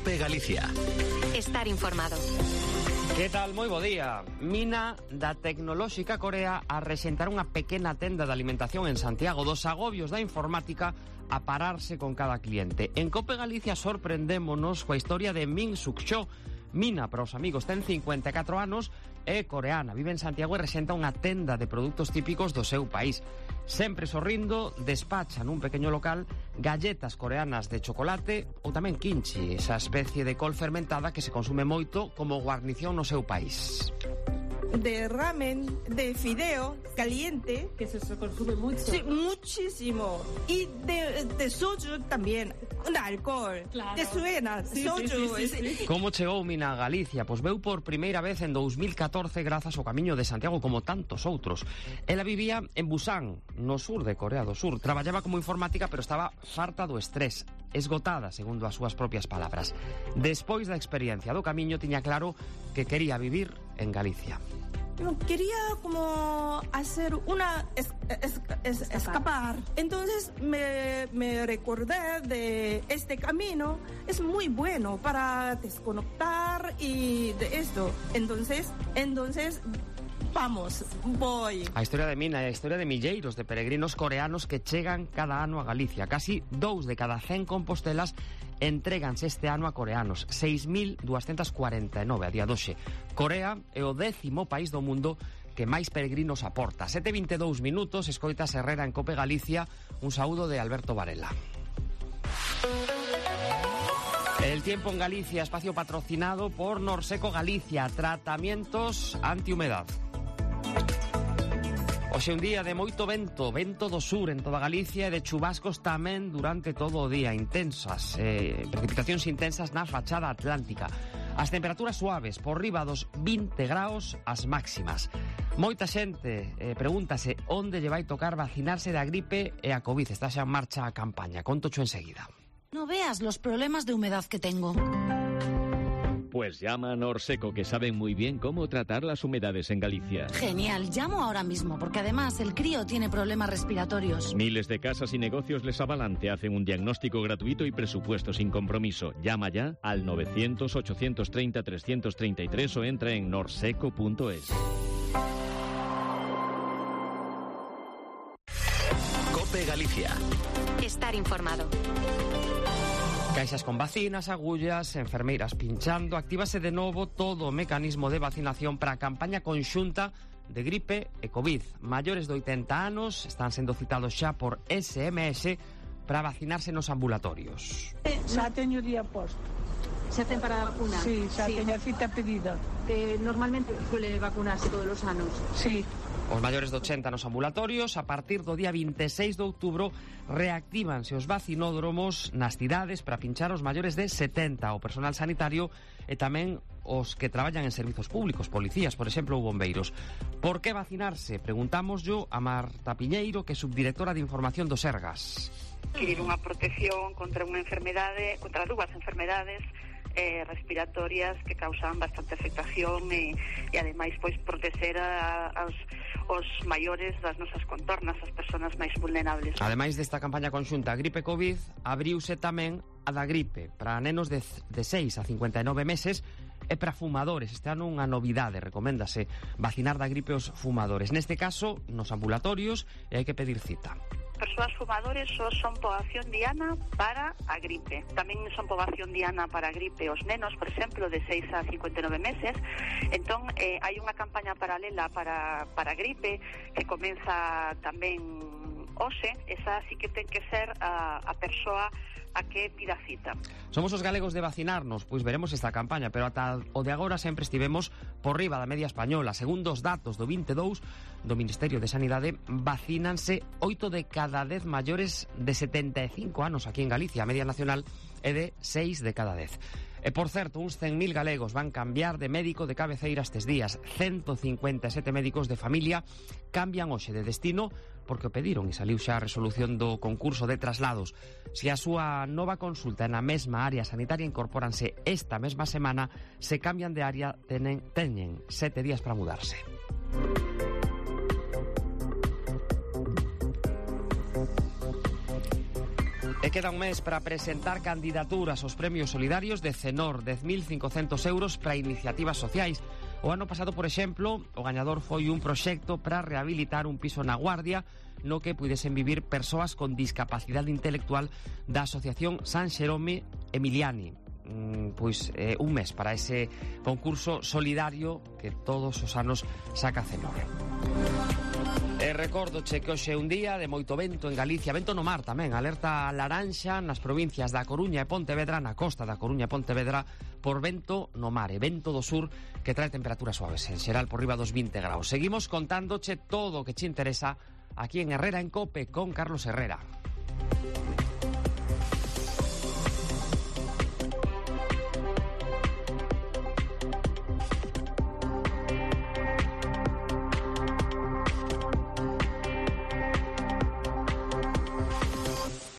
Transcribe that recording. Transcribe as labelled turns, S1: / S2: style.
S1: COPE Galicia.
S2: Estar informado.
S3: Que tal? Moi bo día. Mina da Tecnolóxica Corea a rexentar unha pequena tenda de alimentación en Santiago, dos agobios da informática a pararse con cada cliente. En COPE Galicia sorprendémonos coa historia de Min Suk-cho. Mina, para os amigos, ten 54 anos, é coreana, vive en Santiago e rexenta unha tenda de produtos típicos do seu país. Sempre sorrindo, despacha nun pequeño local galletas coreanas de chocolate ou tamén kimchi, esa especie de col fermentada que se consume moito como guarnición no seu país.
S4: De ramen, de fideo caliente,
S5: que se consume mucho.
S4: Sí, muchísimo. Y de soju también, de alcohol.
S5: Claro.
S4: ¿Te suena?
S5: Sí,
S4: soju.
S5: sí.
S3: Como chegou Mina a Galicia? Pois veu por primeira vez en 2014 grazas ao Camiño de Santiago, como tantos outros. Ela vivía en Busan, no sur de Corea do Sur. Traballaba como informática, pero estaba farta do estrés, esgotada, segundo as súas propias palabras. Despois da experiencia do Camiño, tiña claro que quería vivir en Galicia.
S4: Quería como hacer una escapar. Entonces me recordé de este camino. Es muy bueno para desconectar y de esto. Entonces vamos, voy.
S3: A historia de Mina é a historia de milleiros de peregrinos coreanos que chegan cada ano a Galicia. Casi 2 de cada 100 compostelas entréganse este ano a coreanos, 6.249 a día doxe. Corea é o 10º país do mundo que máis peregrinos aporta. 7:22 minutos, escoitas Herrera en COPE Galicia. Un saúdo de Alberto Varela. El tiempo en Galicia, espacio patrocinado por Norseco Galicia, tratamientos antihumedad. Hoxe un día de moito vento do sur en toda Galicia e de chubascos tamén durante todo o día, intensas, precipitacións intensas na fachada atlántica. As temperaturas suaves, por riba dos 20 graus as máximas. Moita xente pregúntase onde lle vai tocar vacinarse da gripe e a Covid. Está xa en marcha a campaña, contocho enseguida.
S6: No veas los problemas de humedad que tengo.
S7: Pues llama a Norseco, que saben muy bien cómo tratar las humedades en Galicia.
S6: Genial, llamo ahora mismo, porque además el crío tiene problemas respiratorios.
S7: Miles de casas y negocios les avalan, te hacen un diagnóstico gratuito y presupuesto sin compromiso. Llama ya al 900-830-333 o entra en norseco.es.
S1: COPE Galicia.
S2: Estar informado.
S3: Caixas con vacinas, agullas, enfermeiras pinchando. Actívase de novo todo o mecanismo de vacinación para a campaña conxunta de gripe e Covid. Maiores de 80 anos están sendo citados xa por SMS para vacinarse nos ambulatorios.
S8: Xa teño día posto.
S5: ¿Se hacen para vacunar?
S8: Sí, xa teño cita pedida.
S5: Normalmente suele vacunarse todos los anos.
S8: Sí.
S3: Os maiores de 80 nos ambulatorios, a partir do día 26 de outubro, reactívanse os vacinódromos nas cidades para pinchar os maiores de 70, o personal sanitario e tamén os que traballan en servizos públicos, policías, por exemplo, ou bombeiros. Por que vacinarse? Preguntámoslo a Marta Piñeiro, que é subdirectora de información do Sergas.
S9: Adquirir unha protección contra unha enfermedade, contra dúas enfermedades respiratorias que causan bastante afectación e ademais pois proteger os maiores das nosas contornas, as persoas máis vulnerables.
S3: Ademais desta campaña conxunta gripe Covid, abriuse tamén a da gripe para nenos de 6 a 59 meses e para fumadores. Este ano unha novidade, recoméndase vacinar da gripe os fumadores. Neste caso, nos ambulatorios, e hai que pedir cita.
S9: Persoas fumadores só son poboación diana para a gripe. Tamén son poboación diana para a gripe os nenos, por exemplo, de 6 a 59 meses. Entón, hai unha campaña paralela para a gripe que comeza tamén hoxe. Esa sí que ten que ser a persoa a que pida cita.
S3: Somos os galegos de vacinarnos, pois veremos esta campaña, pero ata o de agora sempre estivemos por riba da media española. Segundo os datos do 22 do Ministerio de Sanidade, vacínanse 8 de cada 10 maiores de 75 anos aquí en Galicia. A media nacional é de 6 de cada 10. E, por certo, uns 100.000 galegos van cambiar de médico de cabeceira estes días. 157 médicos de familia cambian hoxe de destino porque o pediron e saliu xa a resolución do concurso de traslados. Se a súa nova consulta é na mesma área sanitaria, incorpóranse esta mesma semana. Se cambian de área, teñen 7 días para mudarse. E queda un mes para presentar candidaturas aos premios solidarios de Cenor, 10.500 euros para iniciativas sociais. O ano pasado, por exemplo, o gañador foi un proxecto para rehabilitar un piso na Guardia no que puidesen vivir persoas con discapacidade intelectual da Asociación San Xerome Emiliani. Pois un mes para ese concurso solidario que todos os anos saca Cenor. E recórdoche que hoxe é un día de moito vento en Galicia, vento no mar tamén, alerta laranxa nas provincias da Coruña e Pontevedra, na costa da Coruña e Pontevedra, por vento no mar e vento do sur que trae temperaturas suaves, en xeral por riba dos 20 graus. Seguimos contándoche todo o que te interesa aquí en Herrera en Cope con Carlos Herrera.